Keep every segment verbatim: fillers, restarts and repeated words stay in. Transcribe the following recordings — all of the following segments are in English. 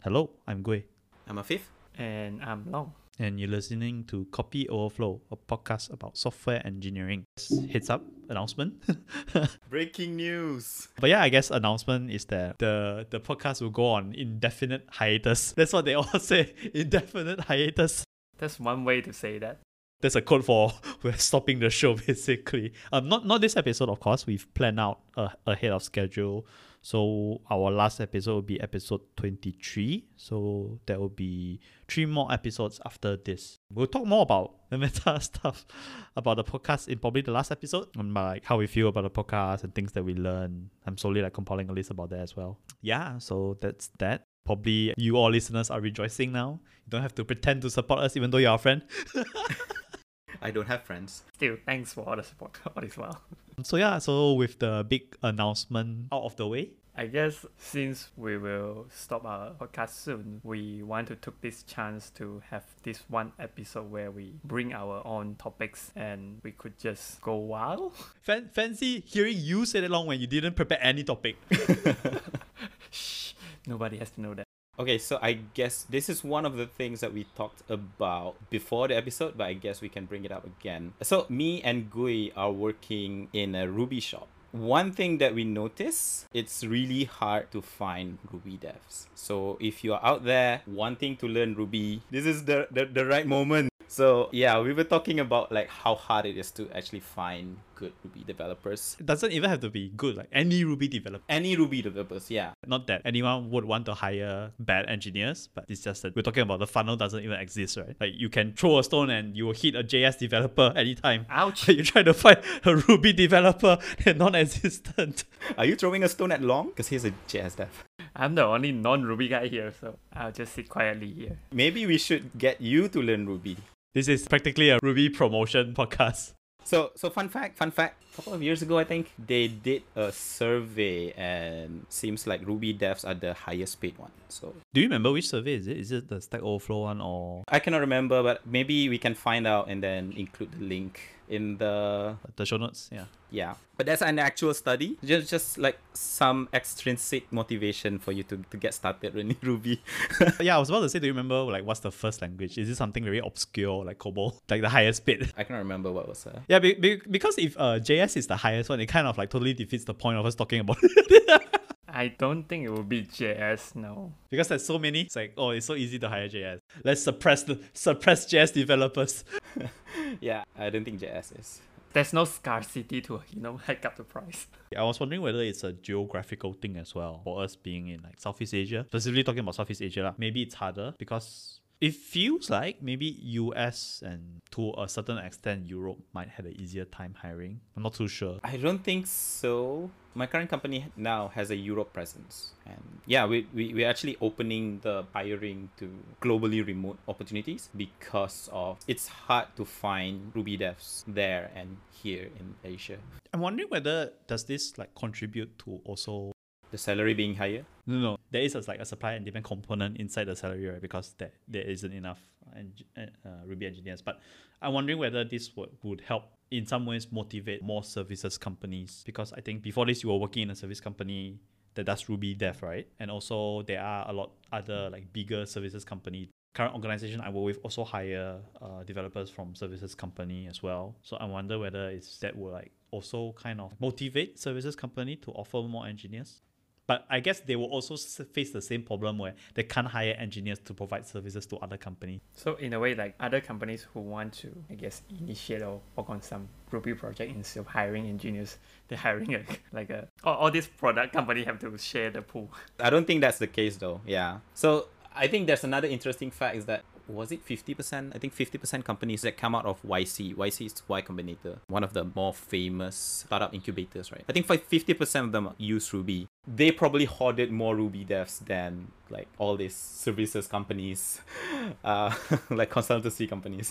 Hello, I'm Gui. I'm Afif. And I'm Long. And you're listening to Copy Overflow, a podcast about software engineering. Heads up, announcement. Breaking news. But yeah, I guess announcement is that the, the podcast will go on indefinite hiatus. That's what they all say, indefinite hiatus. That's one way to say that. That's a code for we're stopping the show, basically. Um, not not this episode, of course. We've planned out uh, ahead of schedule. So our last episode will be episode twenty-three. So there will be three more episodes after this. We'll talk more about the meta stuff about the podcast in probably the last episode. And like how we feel about the podcast and things that we learn. I'm slowly like compiling a list about that as well. Yeah, so that's that. Probably you all listeners are rejoicing now. You don't have to pretend to support us even though you're our friend. I don't have friends. Still, thanks for all the support all this while. So yeah, so with the big announcement out of the way, I guess since we will stop our podcast soon, we want to take this chance to have this one episode where we bring our own topics and we could just go wild. Fan- fancy hearing you say that long when you didn't prepare any topic. Shh, nobody has to know that. Okay, so I guess this is one of the things that we talked about before the episode, but I guess we can bring it up again. So me and Gui are working in a Ruby shop. One thing that we notice, it's really hard to find Ruby devs. So if you're out there wanting to learn Ruby, this is the, the, the right moment. So yeah, we were talking about like how hard it is to actually find good Ruby developers. It doesn't even have to be good, like any Ruby developer. Any Ruby developers, yeah. Not that anyone would want to hire bad engineers, but it's just that we're talking about the funnel doesn't even exist, right? Like you can throw a stone and you will hit a J S developer anytime. Ouch! You try to find a Ruby developer, they're non-existent. Are you throwing a stone at Long? Because he's a J S dev. I'm the only non-Ruby guy here, so I'll just sit quietly here. Maybe we should get you to learn Ruby. This is practically a Ruby promotion podcast. So, so fun fact, fun fact. A couple of years ago, I think they did a survey, and seems like Ruby devs are the highest paid one. So, Do you remember which survey is it? Is it the Stack Overflow one or I cannot remember, but maybe we can find out and then include the link in the the show notes? Yeah. yeah. But that's an actual study. Just, just like some extrinsic motivation for you to, to get started learning Ruby. Yeah, I was about to say, do you remember like what's the first language? Is it something very obscure like COBOL, like the highest paid? I cannot remember what was uh, Yeah, be, be, because if uh, J S is the highest one, it kind of like totally defeats the point of us talking about it. I don't think it will be J S, no. Because there's so many, it's like, oh, it's so easy to hire J S. Let's suppress the suppress J S developers. yeah, I don't think J S is. There's no scarcity to, you know, hike up the price. I was wondering whether it's a geographical thing as well for us being in like Southeast Asia. Specifically talking about Southeast Asia, lah. Maybe it's harder because it feels like maybe U S and to a certain extent Europe might have an easier time hiring. I'm not too sure. I don't think so. My current company now has a Europe presence. And yeah, we, we, we're actually opening the hiring to globally remote opportunities because of it's hard to find Ruby devs there and here in Asia. I'm wondering whether does this like contribute to also The salary being higher? No, no. There is a, like a supply and demand component inside the salary, right? Because there, there isn't enough en- uh, Ruby engineers. But I'm wondering whether this would, would help in some ways motivate more services companies. Because I think before this, you were working in a service company that does Ruby dev, right? And also there are a lot other like bigger services company. Current organization I work with also hire uh, developers from services company as well. So I wonder whether it's that will like also kind of motivate services company to offer more engineers. But I guess they will also face the same problem where they can't hire engineers to provide services to other companies. So in a way, like other companies who want to, I guess, initiate or work on some Ruby project instead of hiring engineers, they're hiring a, like a, all, all these product company have to share the pool. I don't think that's the case though, yeah. So I think there's another interesting fact is that was it fifty percent? I think fifty percent companies that come out of Y C. Y C is Y Combinator, one of the more famous startup incubators, right? I think fifty percent of them use Ruby. They probably hoarded more Ruby devs than like all these services companies, uh, like consultancy companies.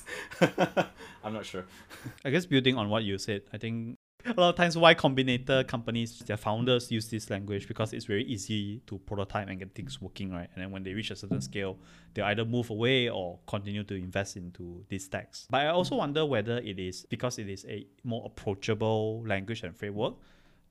I'm not sure. I guess building on what you said, I think a lot of times Y Combinator companies, their founders use this language because it's very easy to prototype and get things working, right? And then when they reach a certain scale, they either move away or continue to invest into these stacks. But I also wonder whether it is because it is a more approachable language and framework.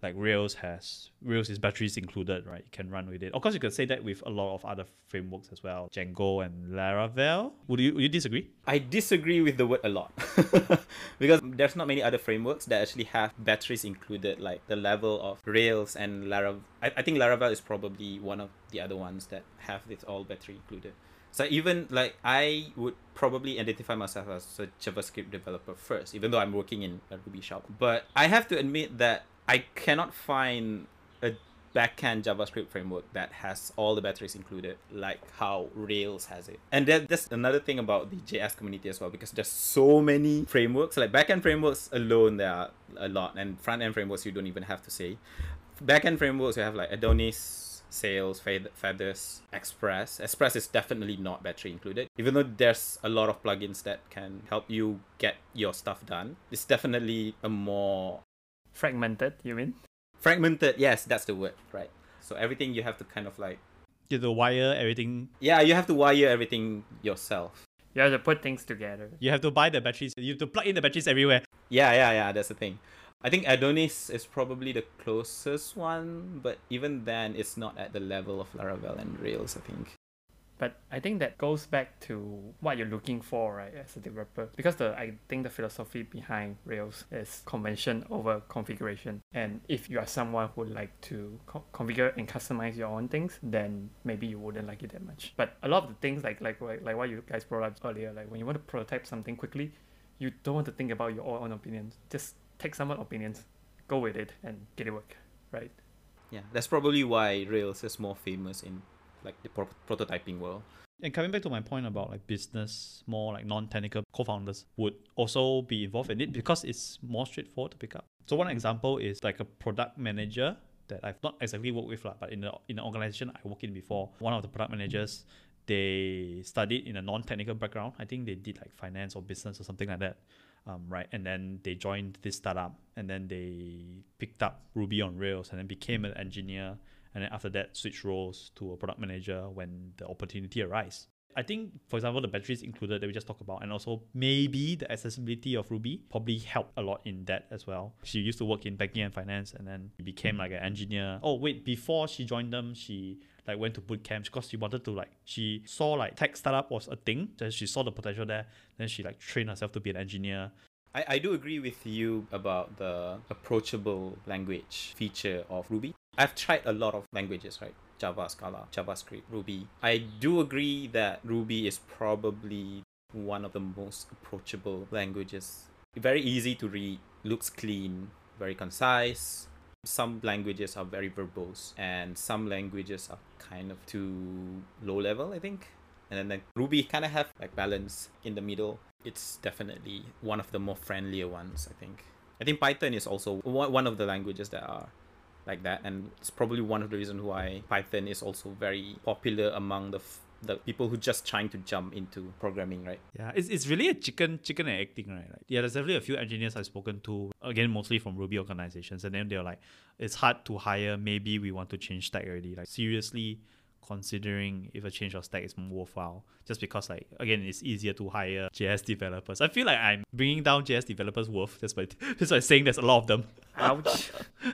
like Rails has Rails is batteries included, right? You can run with it. Of course, you could say that with a lot of other frameworks as well, Django and Laravel. Would you would you disagree? I disagree with the word a lot because there's not many other frameworks that actually have batteries included, like the level of Rails and Laravel. I, I think Laravel is probably one of the other ones that have this all battery included. So even like I would probably identify myself as a JavaScript developer first, even though I'm working in a Ruby shop. But I have to admit that I cannot find a backend JavaScript framework that has all the batteries included, like how Rails has it. And that, that's another thing about the J S community as well, because there's so many frameworks. Like backend frameworks alone, there are a lot, and front-end frameworks you don't even have to say. Backend frameworks, you have like Adonis, Sails, Feathers, Express. Express is definitely not battery included. Even though there's a lot of plugins that can help you get your stuff done, it's definitely a more... Fragmented, you mean? Fragmented, yes, that's the word, right? So everything you have to kind of like... You have to wire everything. Yeah, you have to wire everything yourself. You have to put things together. You have to buy the batteries. You have to plug in the batteries everywhere. Yeah, yeah, yeah, that's the thing. I think Adonis is probably the closest one, but even then, it's not at the level of Laravel and Rails, I think. But I think that goes back to what you're looking for, right, as a developer. Because the I think the philosophy behind Rails is convention over configuration. And if you are someone who would like to co- configure and customize your own things, then maybe you wouldn't like it that much. But a lot of the things, like like like what you guys brought up earlier, like when you want to prototype something quickly, you don't want to think about your own opinions. Just take someone's opinions, go with it, and get it work, right? Yeah, that's probably why Rails is more famous in like the pro- prototyping world. And coming back to my point about like business, more like non-technical co-founders would also be involved in it because it's more straightforward to pick up. So one example is like a product manager that I've not exactly worked with, but in the in the organization I worked in before, one of the product managers, they studied in a non-technical background. I think they did like finance or business or something like that. Um, right, and then they joined this startup, and then they picked up Ruby on Rails, and then became an engineer, and then after that switched roles to a product manager when the opportunity arises. I think, for example, the batteries included that we just talked about, and also maybe the accessibility of Ruby probably helped a lot in that as well. She used to work in banking and finance, and then became like an engineer. Oh wait, before she joined them, she like went to boot camps because she wanted to like she saw like tech startup was a thing. Then she saw the potential there. Then she like trained herself to be an engineer. I, I do agree with you about the approachable language feature of Ruby. I've tried a lot of languages, right? Java, Scala, JavaScript, Ruby. I do agree that Ruby is probably one of the most approachable languages. Very easy to read, looks clean, very concise. Some languages are very verbose, and some languages are kind of too low level, I think. And then like Ruby kind of have like balance in the middle. It's definitely one of the more friendlier ones, I think. I think Python is also one of the languages that are like that, and it's probably one of the reasons why Python is also very popular among the f- the people who just trying to jump into programming, right? Yeah, it's it's really a chicken chicken and egg thing, right? Like, yeah, there's definitely a few engineers I've spoken to, again, mostly from Ruby organizations, and then they're like, it's hard to hire, maybe we want to change stack already. Like, seriously considering if a change of stack is more worthwhile, just because, like, again, it's easier to hire J S developers. I feel like I'm bringing down J S developers' worth just by, just by saying there's a lot of them. Ouch.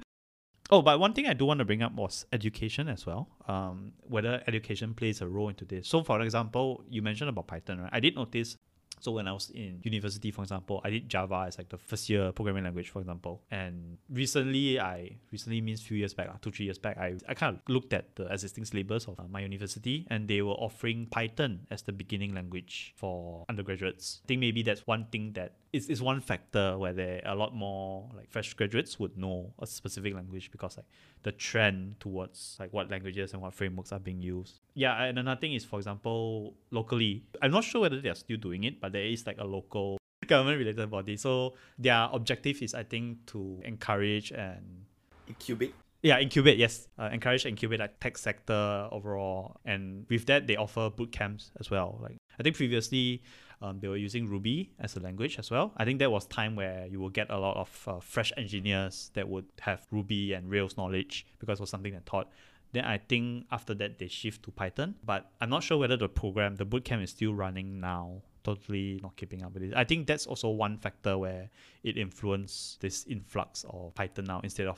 Oh, but one thing I do want to bring up was education as well. Um, whether education plays a role into this. So, for example, you mentioned about Python, right? I did notice. So when I was in university, for example, I did Java as like the first year programming language, for example. And recently, I recently means few years back, two, three years back, I, I kind of looked at the existing syllabus of uh, my university, and they were offering Python as the beginning language for undergraduates. I think maybe that's one thing that is, is one factor where there are a lot more like fresh graduates would know a specific language, because like the trend towards like what languages and what frameworks are being used. Yeah, and another thing is, for example, locally, I'm not sure whether they're still doing it, but there is like a local government related body. So their objective is, I think, to encourage and Incubate. Yeah, incubate, yes. Uh, encourage and incubate like tech sector overall. And with that, they offer boot camps as well. Like I think previously, um, they were using Ruby as a language as well. I think there was time where you will get a lot of uh, fresh engineers that would have Ruby and Rails knowledge, because it was something that taught. Then I think after that, they shift to Python. But I'm not sure whether the program, the bootcamp is still running now. Totally not keeping up with it. I think that's also one factor where it influenced this influx of Python now instead of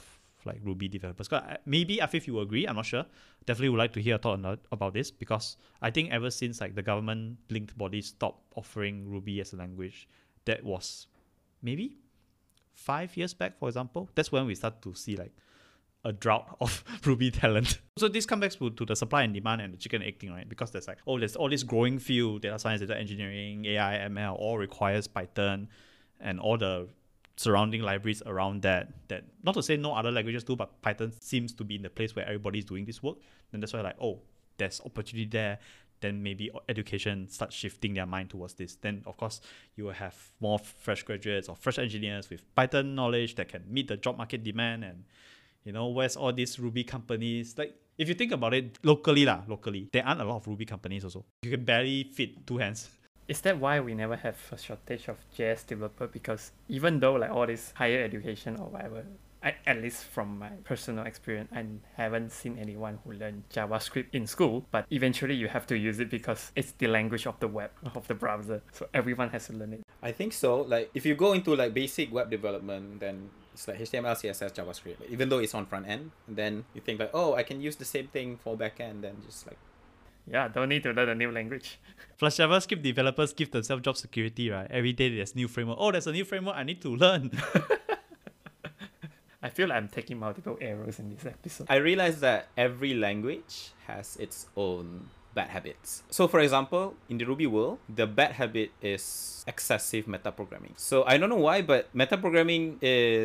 like Ruby developers. 'Cause I- maybe Afif, you agree, I'm not sure. Definitely would like to hear a thought on that- about this, because I think ever since like the government linked bodies stopped offering Ruby as a language, that was maybe five years back, for example, that's when we start to see like a drought of Ruby talent. So this comes back to, to the supply and demand and the chicken and egg thing, right? Because there's like, oh, there's all this growing field, data science, data engineering, A I, M L, all requires Python and all the surrounding libraries around that. That not to say no other languages do, but Python seems to be in the place where everybody's doing this work. Then that's why like, oh, there's opportunity there. Then maybe education starts shifting their mind towards this. Then of course you will have more fresh graduates or fresh engineers with Python knowledge that can meet the job market demand. And you know, where's all these Ruby companies? Like, if you think about it locally, lah, locally, there aren't a lot of Ruby companies also. You can barely fit two hands. Is that why we never have a shortage of J S developer? Because even though like all this higher education or whatever, I, at least from my personal experience, I haven't seen anyone who learned JavaScript in school, but eventually you have to use it because it's the language of the web, of the browser. So everyone has to learn it. I think so. Like if you go into like basic web development, then it's like H T M L, C S S, JavaScript. Like, even though it's on front end, and then you think like, oh, I can use the same thing for back end, then just like, Yeah, don't need to learn a new language. Plus JavaScript developers give themselves job security, right? Every day there's new framework. Oh, there's a new framework I need to learn. I feel like I'm taking multiple arrows in this episode. I realized that every language has its own bad habits. So for example, in the Ruby world, the bad habit is excessive metaprogramming. So I don't know why, but metaprogramming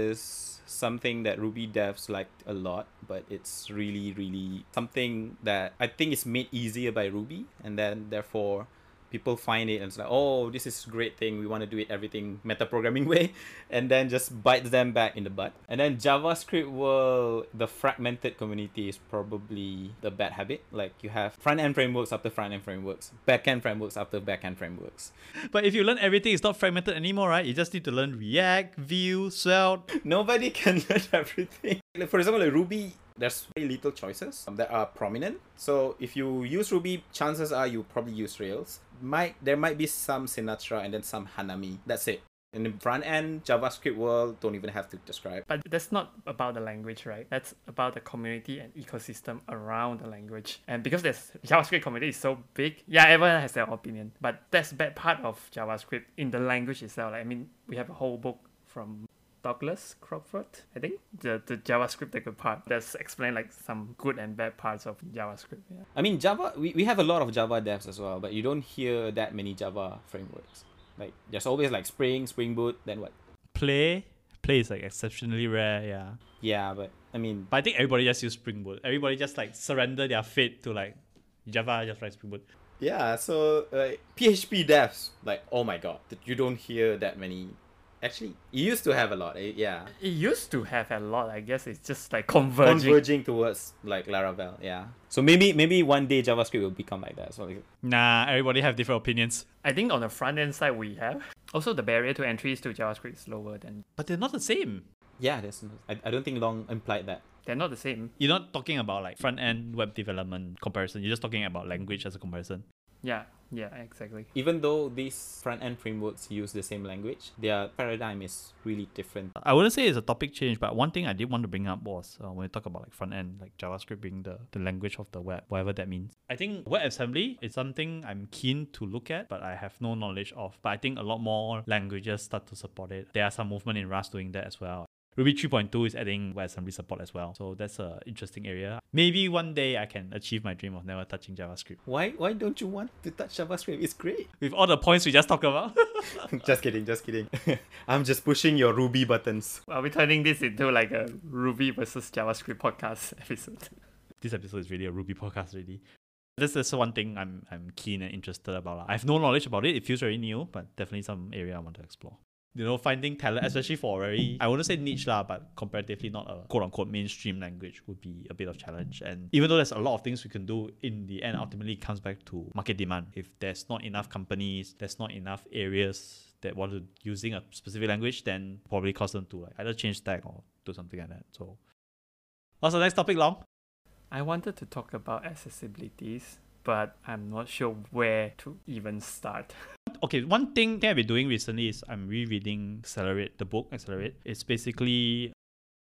is something that Ruby devs liked a lot, but it's really, really something that I think is made easier by Ruby, and then therefore people find it and it's like, oh, this is a great thing, we want to do it everything metaprogramming way, and then just bites them back in the butt. And then JavaScript world, the fragmented community is probably the bad habit. Like you have front-end frameworks after front-end frameworks, back-end frameworks after back-end frameworks. But if you learn everything, it's not fragmented anymore, right? You just need to learn React, Vue, Svelte. Nobody can learn everything. Like, for example, like Ruby, there's very little choices that are prominent. So if you use Ruby, chances are you probably use Rails. Might there might be some Sinatra and then some Hanami. That's it. In the front end, JavaScript world, don't even have to describe. But that's not about the language, right? That's about the community and ecosystem around the language. And because this JavaScript community is so big, yeah, everyone has their opinion. But that's bad part of JavaScript in the language itself. Like, I mean, we have a whole book from Douglas Crawford, I think, the the JavaScript the good part. That's explain like some good and bad parts of JavaScript. Yeah. I mean, Java, we, we have a lot of Java devs as well, but you don't hear that many Java frameworks. Like, there's always like Spring, Spring Boot, then what? Play. Play is like exceptionally rare, yeah. Yeah, but I mean... But I think everybody just use Spring Boot. Everybody just like surrender their fate to like Java, just write Spring Boot. Yeah, so like P H P devs, like, oh my god, you don't hear that many. Actually, you used to have a lot, eh? Yeah. It used to have a lot, I guess it's just like converging. Converging towards like Laravel, yeah. So maybe maybe one day JavaScript will become like that. So like, Nah, everybody have different opinions. I think on the front end side we have. Also the barrier to entries to JavaScript is lower than... But they're not the same. yeah, there's no, I, I don't think Long implied that. They're not the same. You're not talking about like front-end web development comparison. You're just talking about language as a comparison. Yeah, yeah, exactly. Even though these front-end frameworks use the same language, their paradigm is really different. I wouldn't say it's a topic change, but one thing I did want to bring up was uh, when we talk about like front end, like JavaScript being the, the language of the web, whatever that means. I think WebAssembly is something I'm keen to look at, but I have no knowledge of. But I think a lot more languages start to support it. There are some movement in Rust doing that as well. Ruby three point two is adding WebAssembly support as well. So that's an interesting area. Maybe one day I can achieve my dream of never touching JavaScript. Why why don't you want to touch JavaScript? It's great. With all the points we just talked about. Just kidding, just kidding. I'm just pushing your Ruby buttons. Are we turning this into like a Ruby versus JavaScript podcast episode? This episode is really a Ruby podcast really. This is one thing I'm I'm keen and interested about. I have no knowledge about it. It feels very new, but definitely some area I want to explore. You know, finding talent, especially for a very, I wouldn't say niche lah, but comparatively not a quote-unquote mainstream language would be a bit of challenge. And even though there's a lot of things we can do, in the end, ultimately it comes back to market demand. If there's not enough companies, there's not enough areas that want to using a specific language, then probably cause them to like either change stack or do something like that. So, what's the next topic, Long? I wanted to talk about accessibilities, but I'm not sure where to even start. Okay, one thing that I've been doing recently is I'm rereading Accelerate, the book Accelerate. It's basically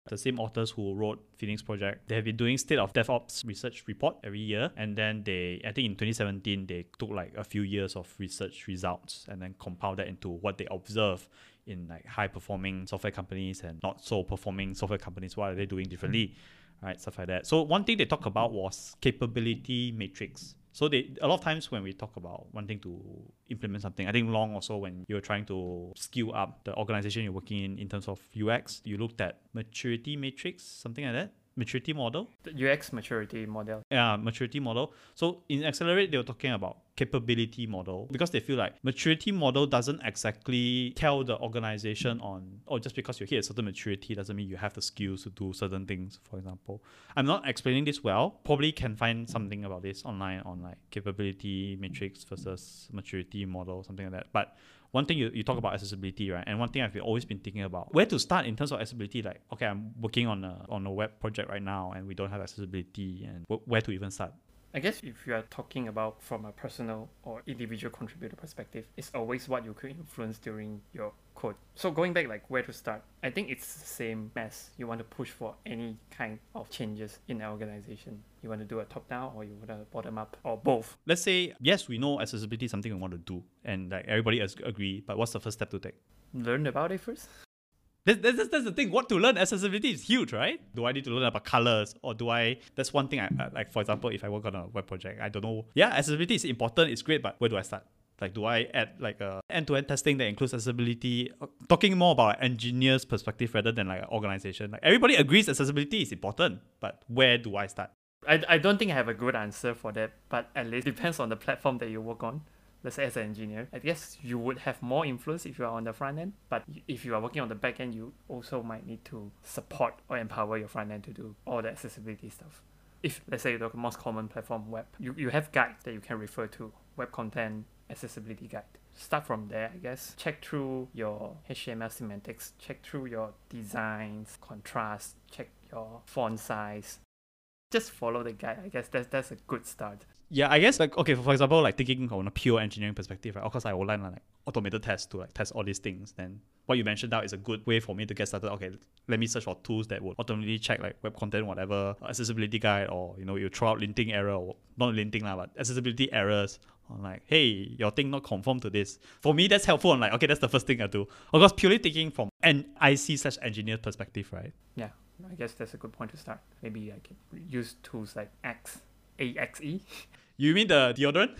The same authors who wrote Phoenix Project, they have been doing State of DevOps research report every year. And then they, I think in twenty seventeen, they took like a few years of research results and then compiled that into what they observe in like high performing software companies and not so performing software companies. What are they doing differently? Right, stuff like that. So one thing they talked about was capability matrix. So they a lot of times when we talk about wanting to implement something, I think long also when you're trying to skill up the organization you're working in in terms of U X, you looked at maturity matrix, something like that. Maturity model. The U X maturity model. Yeah, maturity model. So in Accelerate, they were talking about capability model because they feel like maturity model doesn't exactly tell the organization on, oh, just because you hit a certain maturity doesn't mean you have the skills to do certain things, for example. I'm not explaining this well. Probably can find something about this online on like capability matrix versus maturity model, something like that. But one thing you, you talk about accessibility, right? And one thing I've always been thinking about, where to start in terms of accessibility. Like, okay, I'm working on a on a web project right now and we don't have accessibility, and wh- where to even start? I guess if you are talking about from a personal or individual contributor perspective, it's always what you could influence during your code. So going back, like where to start, I think it's the same as you want to push for any kind of changes in an organization. You want to do a top down or you want to bottom up or both. Let's say, yes, we know accessibility is something we want to do and like everybody has agree, but what's the first step to take? Learn about it first. That's, that's, that's the thing. What to learn? Accessibility is huge, right? Do I need to learn about colors, or do I? That's one thing. I, I like, for example, if I work on a web project, I don't know. Yeah, accessibility is important. It's great, but where do I start? Like, do I add like a end-to-end testing that includes accessibility? Talking more about an engineer's perspective rather than like an organization. Like everybody agrees accessibility is important, but where do I start? I, I don't think I have a good answer for that, but at least it depends on the platform that you work on. Let's say as an engineer, I guess you would have more influence if you are on the front end, but if you are working on the back end, you also might need to support or empower your front end to do all the accessibility stuff. If, let's say, the most common platform, web, you, you have guides that you can refer to, web content accessibility guide. Start from there, I guess. Check through your H T M L semantics, check through your designs, contrast, check your font size. Just follow the guide. I guess that's that's a good start. Yeah, I guess like, okay, for example, like thinking on a pure engineering perspective, right? Of course, I will learn like automated tests to like test all these things. Then what you mentioned now is a good way for me to get started. Okay, let me search for tools that would automatically check like web content, whatever, accessibility guide, or you know, you throw out linting error, or not linting lah, but accessibility errors. On like, hey, your thing not conform to this. For me, that's helpful. On like, okay, that's the first thing I do. Of course, purely thinking from an I C slash engineer perspective, right? Yeah, I guess that's a good point to start. Maybe I can use tools like Axe, A X E. You mean the deodorant?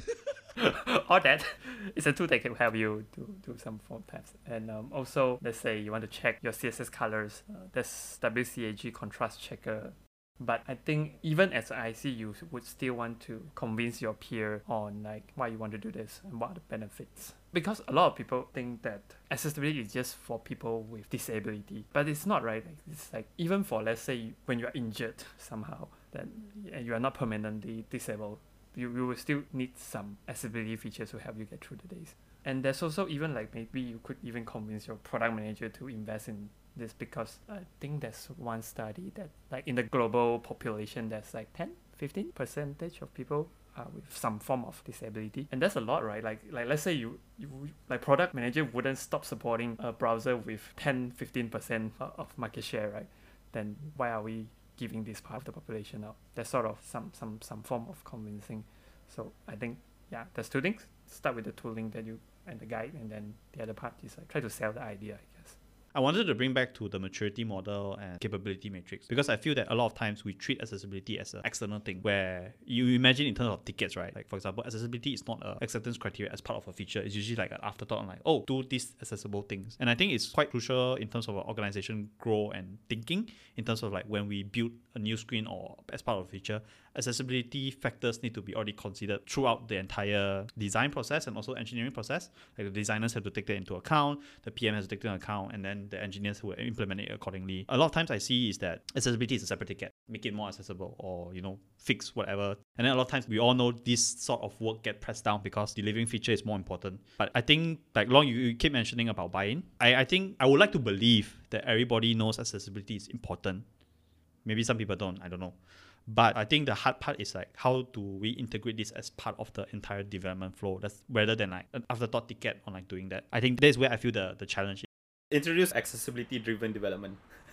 Or that. It's a tool that can help you to do some font types. And um, also, let's say you want to check your C S S colors. Uh, there's W C A G contrast checker. But I think even as an I C, you would still want to convince your peer on like why you want to do this and what are the benefits. Because a lot of people think that accessibility is just for people with disability, but it's not, right? It's like even for, let's say, when you are injured somehow, then and you are not permanently disabled, you, you will still need some accessibility features to help you get through the days. And there's also even like maybe you could even convince your product manager to invest in this, because I think there's one study that like in the global population there's like ten, fifteen percentage of people uh, with some form of disability, and that's a lot, right? Like like let's say you, you like product manager wouldn't stop supporting a browser with ten, fifteen percent of market share, right? Then why are we giving this part of the population up? There's sort of some some some form of convincing. So I think yeah, there's two things. Start with the tooling that you and the guide, and then the other part is like try to sell the idea, I guess. I wanted to bring back to the maturity model and capability matrix, because I feel that a lot of times we treat accessibility as an external thing, where you imagine in terms of tickets, right? Like for example, accessibility is not an acceptance criteria as part of a feature. It's usually like an afterthought on like, oh, do these accessible things. And I think it's quite crucial in terms of our organization grow and thinking, in terms of like when we build a new screen or as part of a feature, accessibility factors need to be already considered throughout the entire design process and also engineering process. Like the designers have to take that into account, the P M has to take that into account, and then the engineers who will implement it accordingly. A lot of times I see is that accessibility is a separate ticket. Make it more accessible, or, you know, fix whatever. And then a lot of times we all know this sort of work get pressed down because delivering feature is more important. But I think, like Long, you, you keep mentioning about buy-in. I, I think I would like to believe that everybody knows accessibility is important. Maybe some people don't, I don't know. But I think the hard part is like, how do we integrate this as part of the entire development flow? That's rather than like an afterthought ticket on like doing that. I think that's where I feel the, the challenge is. Introduce accessibility driven development.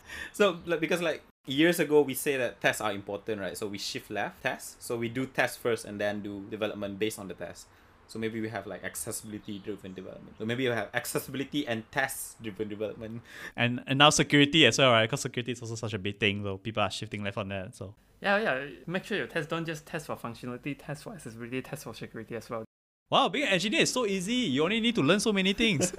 So like, because like years ago we say that tests are important, right? So we shift left tests. So we do tests first and then do development based on the test. So maybe we have like accessibility driven development. So maybe we have accessibility and test driven development. And and now security as well, right? Because security is also such a big thing, so people are shifting left on that. So Yeah, yeah. Make sure your tests don't just test for functionality, test for accessibility, test for security as well. wow, being an engineer is so easy. You only need to learn so many things.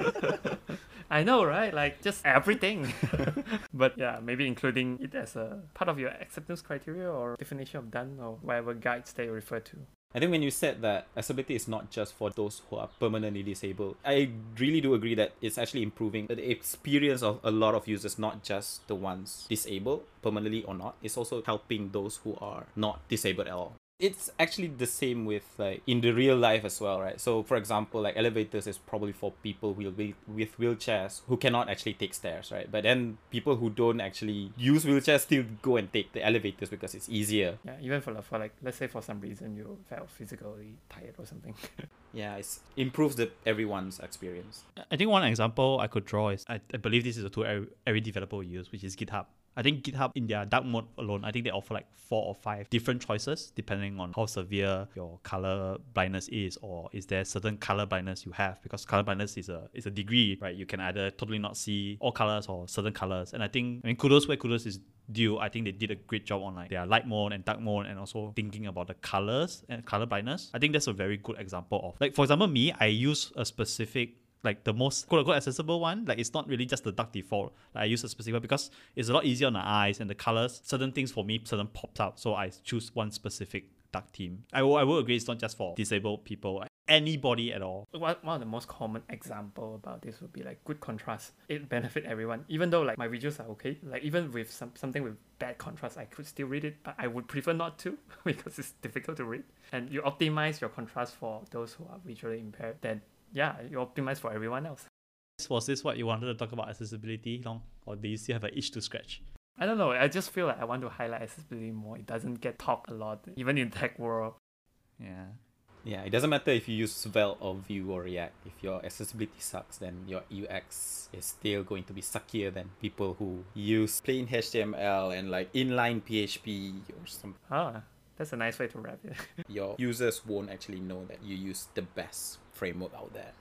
I know, right? Like just everything. But yeah, maybe including it as a part of your acceptance criteria or definition of done or whatever guides they refer to. I think when you said that accessibility is not just for those who are permanently disabled, I really do agree that it's actually improving the experience of a lot of users, not just the ones disabled, permanently or not. It's also helping those who are not disabled at all. It's actually the same with like in the real life as well, right? So for example, like elevators is probably for people with with wheelchairs who cannot actually take stairs, right? But then people who don't actually use wheelchairs still go and take the elevators because it's easier. Yeah, even for, for like, let's say for some reason you felt physically tired or something. Yeah, it improves the everyone's experience. I think one example I could draw is I, I believe this is a tool every, every developer will use, which is GitHub. I think GitHub in their dark mode alone, I think they offer like four or five different choices depending on how severe your color blindness is, or is there certain color blindness you have, because color blindness is a is a degree, right? You can either totally not see all colors or certain colors. And I think, I mean, kudos where kudos is due. I think they did a great job on like their light mode and dark mode, and also thinking about the colors and color blindness. I think that's a very good example of, like, for example, me, I use a specific, like the most quote-unquote accessible one. Like it's not really just the dark default. Like I use a specific one because it's a lot easier on the eyes and the colors. Certain things for me, certain pops out. So I choose one specific dark theme. I will, I will agree it's not just for disabled people, anybody at all. One one of the most common example about this would be like good contrast. It benefit everyone. Even though like my visuals are okay, like even with some something with bad contrast, I could still read it, but I would prefer not to because it's difficult to read. And you optimize your contrast for those who are visually impaired, then yeah, you optimize for everyone else. Was this what you wanted to talk about accessibility, Long? Or do you still have an itch to scratch? I don't know. I just feel like I want to highlight accessibility more. It doesn't get talked a lot, even in tech world. Yeah. Yeah, it doesn't matter if you use Svelte or Vue or React. If your accessibility sucks, then your U X is still going to be suckier than people who use plain H T M L and like inline P H P or something. Ah, that's a nice way to wrap it. Your users won't actually know that you use the best framework out there.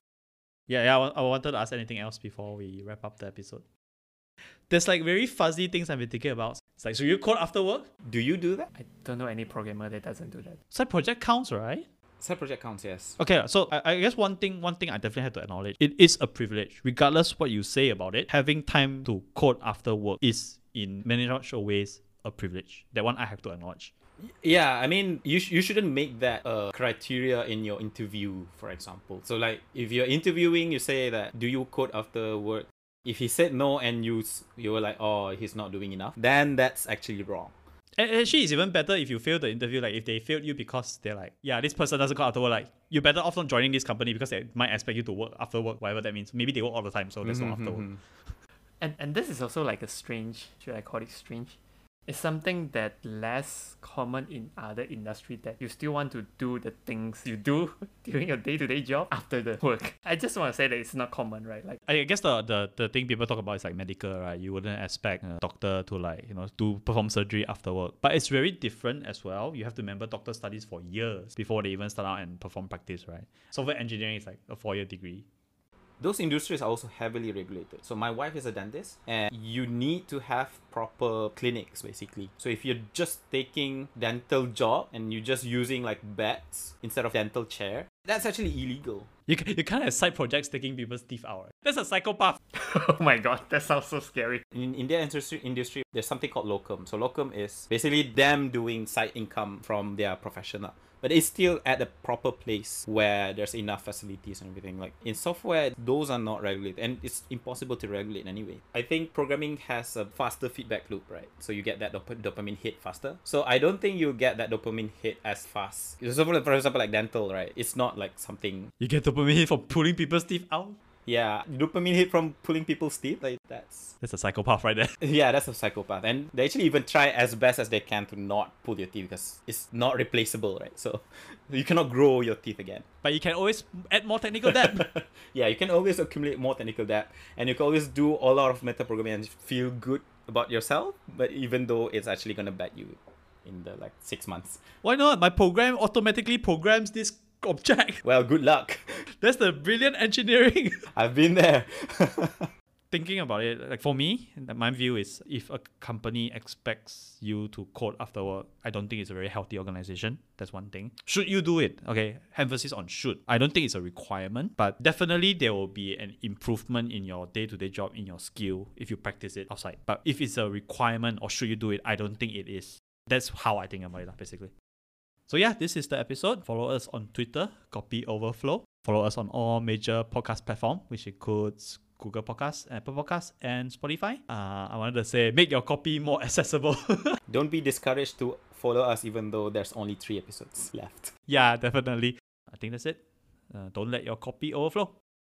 Yeah, yeah. I, I wanted to ask anything else before we wrap up the episode. There's like very fuzzy things I've been thinking about. It's like, so you code after work? Do you do that? I don't know any programmer that doesn't do that. Side project counts, right? Side project counts, yes. Okay, so I, I guess one thing one thing I definitely have to acknowledge, it is a privilege. Regardless what you say about it, having time to code after work is in many ways a privilege. That one I have to acknowledge. Yeah, I mean, you sh- you shouldn't make that a criteria in your interview, for example. So like, if you're interviewing, you say that, do you code after work? If he said no and you you were like, oh, he's not doing enough, then that's actually wrong. And actually, it's even better if you fail the interview. Like if they failed you because they're like, yeah, this person doesn't code after work. Like you're better off not joining this company because they might expect you to work after work, whatever that means. Maybe they work all the time, so that's Mm-hmm, not after mm-hmm. work. And and this is also like a strange, should I call it strange? It's something that less common in other industry, that you still want to do the things you do during your day-to-day job after the work. I just want to say that it's not common, right? Like I guess the, the the thing people talk about is like medical, right? You wouldn't expect a doctor to like, you know, do perform surgery after work. But it's very different as well. You have to remember doctor studies for years before they even start out and perform practice, right? Software engineering is like a four-year degree. Those industries are also heavily regulated. So my wife is a dentist, and you need to have proper clinics, basically. So if you're just taking dental job and you're just using like beds instead of dental chair, that's actually illegal. You, you can't have side projects taking people's teeth out. Right? That's a psychopath. oh my god, that sounds so scary. In India industry, industry, there's something called locum. So locum is basically them doing side income from their profession. But it's still at a proper place where there's enough facilities and everything. Like in software, those are not regulated, and it's impossible to regulate anyway. I think programming has a faster feedback loop, right? So you get that dop- dopamine hit faster. So I don't think you get that dopamine hit as fast. So for example, like dental, right? It's not like something... You get dopamine for pulling people's teeth out? Yeah, dopamine hit from pulling people's teeth, like that's... That's a psychopath right there. Yeah, that's a psychopath. And they actually even try as best as they can to not pull your teeth because it's not replaceable, right? So you cannot grow your teeth again. But you can always add more technical debt. Yeah, you can always accumulate more technical debt, and you can always do a lot of metaprogramming and feel good about yourself, but even though it's actually gonna bite you in the like six months. Why not? My program automatically programs this object. Well, good luck. That's the brilliant engineering. I've been there. Thinking about it, like for me, my view is if a company expects you to code after work, I don't think it's a very healthy organization. That's one thing. Should you do it? Okay, emphasis on should. I don't think it's a requirement, but definitely there will be an improvement in your day-to-day job, in your skill, if you practice it outside. But if it's a requirement or should you do it, I don't think it is. That's how I think about it, basically. So yeah, this is the episode. Follow us on Twitter, Copy Overflow. Follow us on all major podcast platforms, which includes Google Podcasts, Apple Podcasts, and Spotify. Uh, I wanted to say, make your copy more accessible. Don't be discouraged to follow us even though there's only three episodes left. Yeah, definitely. I think that's it. Uh, don't let your copy overflow.